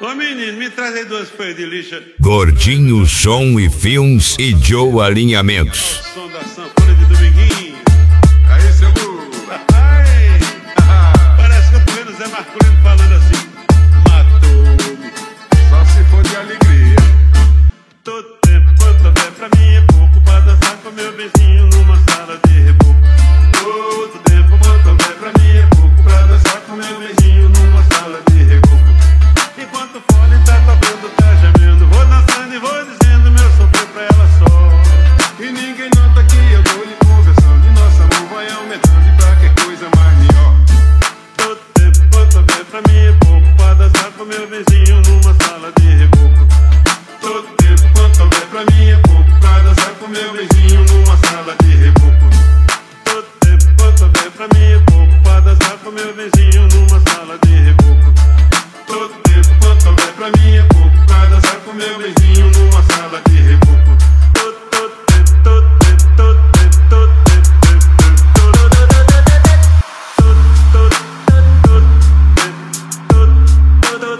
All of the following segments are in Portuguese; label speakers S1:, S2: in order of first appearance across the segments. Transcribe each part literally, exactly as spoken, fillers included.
S1: Ô menino, me traz aí duas folhas de lixa.
S2: Gordinho Som e Filmes e Joe Alinhamentos.
S1: O som da sanfona de Dominguinho.
S3: Aí, seu Lu.
S1: Ai, parece que eu tô vendo o Zé Marculino falando assim: matou-me.
S3: Só se for de alegria.
S1: Todo tempo quanto houver pra mim é pouco pra dançar com meu beijinho numa sala de reboco. Todo tempo quanto houver pra mim é pouco pra dançar com meu beijinho numa sala de reboco. Enquanto o fole tá tocando, tá gemendo, vou dançando e vou dizendo meu sofrer pra ela só.
S3: E ninguém nota que eu tô lhe conversando. E nosso amor vai aumentando e pra que coisa mais melhor.
S1: Todo tempo quanto houver pra mim é pouco pra dançar com meu beijinho numa sala de reboco. Todo tempo quanto houver pra mim é pouco pra dançar com meu beijinho numa sala de reboco. Todo tempo quanto houver pra mim é pouco pra dançar com meu beijinho numa sala de reboco. Todo tempo quanto houver pra mim é pouco pra dançar com meu beijinho numa sala de reboco. Todo, todo tempo, todo tempo, todo tempo, todo tempo, todo tempo, todo, todo, todo, todo,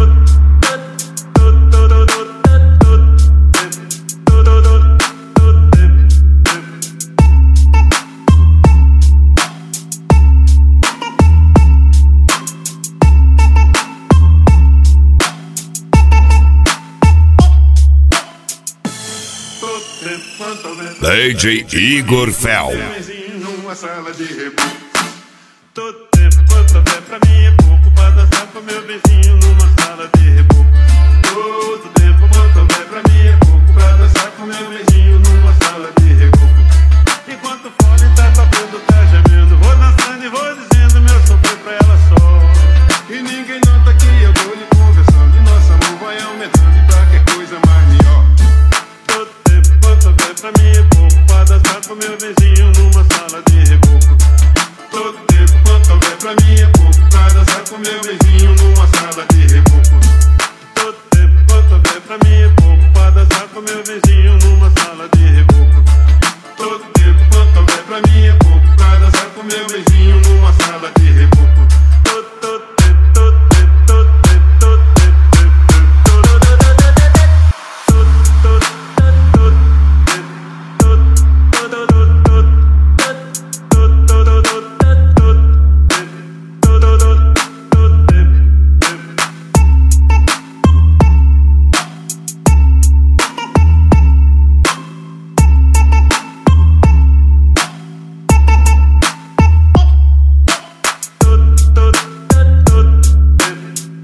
S2: D J Igor Fel.
S3: Numa sala de reboco.
S1: todo tempo quanto houver pra mim é pouco pra dançar com meu beijinho numa sala de reboco. Todo tempo quanto houver pra mim é pouco pra dançar com meu beijinho numa sala de reboco. Enquanto o fole tá tocando, tá gemendo, vou dançando e vou dizendo meu sofrer pra ela só.
S3: E ninguém nota que eu tô lhe conversando. E nosso amor vai aumentando e pra que coisa mais melhor.
S1: Todo tempo quanto houver pra mim é pouco pra dançar com meu beijinho numa sala de reboco. Todo tempo quanto houver pra mim é pouco pra dançar com meu beijinho numa sala de reboco. Todo tempo quanto houver pra mim é pouco pra dançar com meu beijinho numa sala de reboco. Todo tempo quanto houver pra mim é pouco pra dançar com meu beijinho numa sala de reboco. Todo, todo tempo, todo tempo, todo tempo, todo tempo, todo, todo, todo, todo,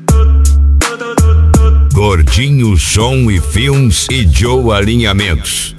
S2: Gordinho Som e Filmes e Joe Alinhamentos.